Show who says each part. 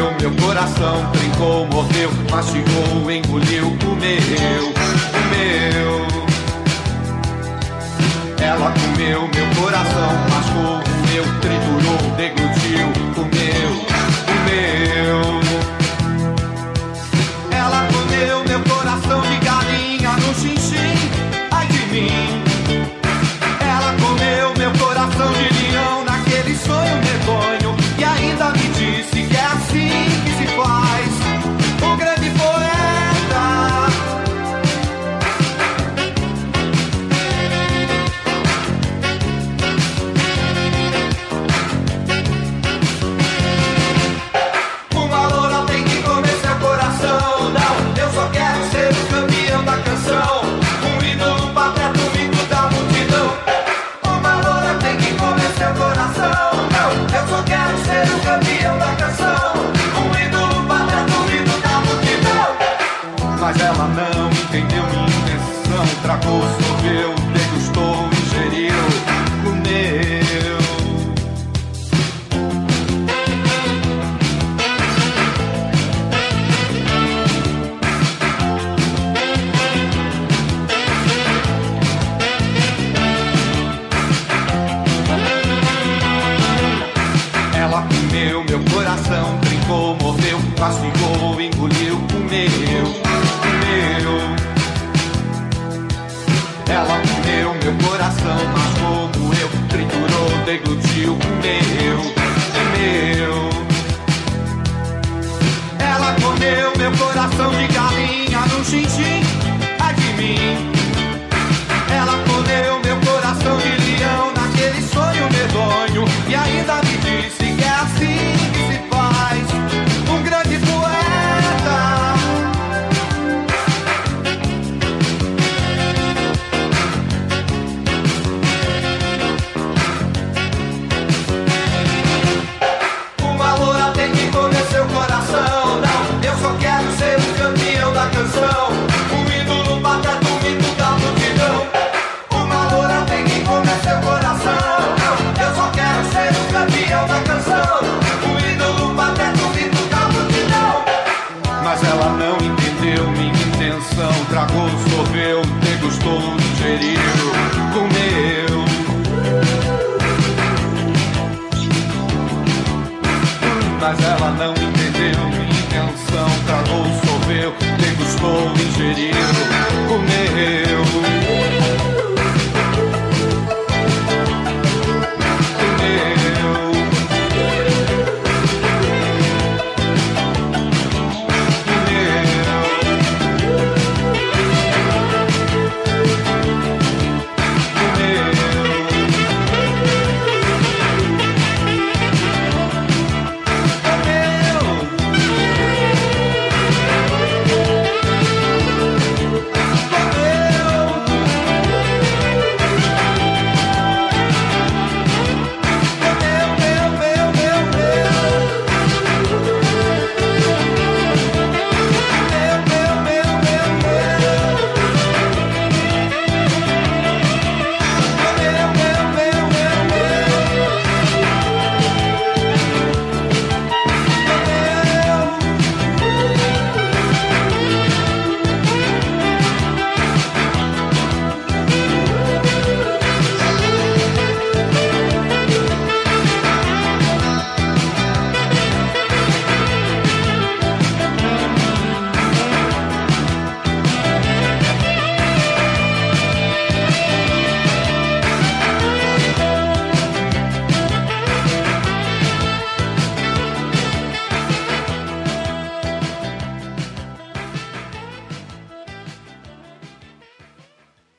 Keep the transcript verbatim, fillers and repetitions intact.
Speaker 1: comeu meu coração, trincou, mordeu, mastigou, engoliu o meu, o meu. Ela comeu meu coração, mascou o meu, triturou, deglutiu o meu, o meu. Ela comeu meu coração de galinha no xixi, ai de mim. Ela comeu meu coração de leão naquele sonho medonho e ainda me disse que é assim que se faz o grande poeta. Uma loura tem que comer seu coração. Não, eu só quero ser o campeão da canção, um ídolo pateta, um mito da multidão. Uma loura tem que comer seu coração. Não, eu só quero ser o campeão da canção, um ídolo pateta, um mito da multidão. Mas ela não entendeu minha intenção, tragou, sorveu, degustou, ingeriu, comeu. Ela comeu meu coração, trincou, mordeu, mastigou, engoliu o meu, o meu. Ela comeu meu coração, mascou, moeu, triturou, deglutiu o meu, o meu. Ela comeu meu coração de galinha no xixi, ai de mim. Ela comeu meu coração de leão naquele sonho medonho e ainda me disse que é assim que se faz um grande poeta. Uma loura tem que comer seu coração. Não, eu só quero ser o campeão da canção, um ídolo pateta, um mito da multidão. Uma loura tem que comer seu coração. Não, eu só quero ser o campeão da canção, um ídolo pateta, um mito da multidão. Mas ela não entendeu minha intenção, tragou, sorveu, degustou, ingeriu, comeu. Mas ela não entendeu minha intenção, tragou, sorveu, degustou, ingeriu.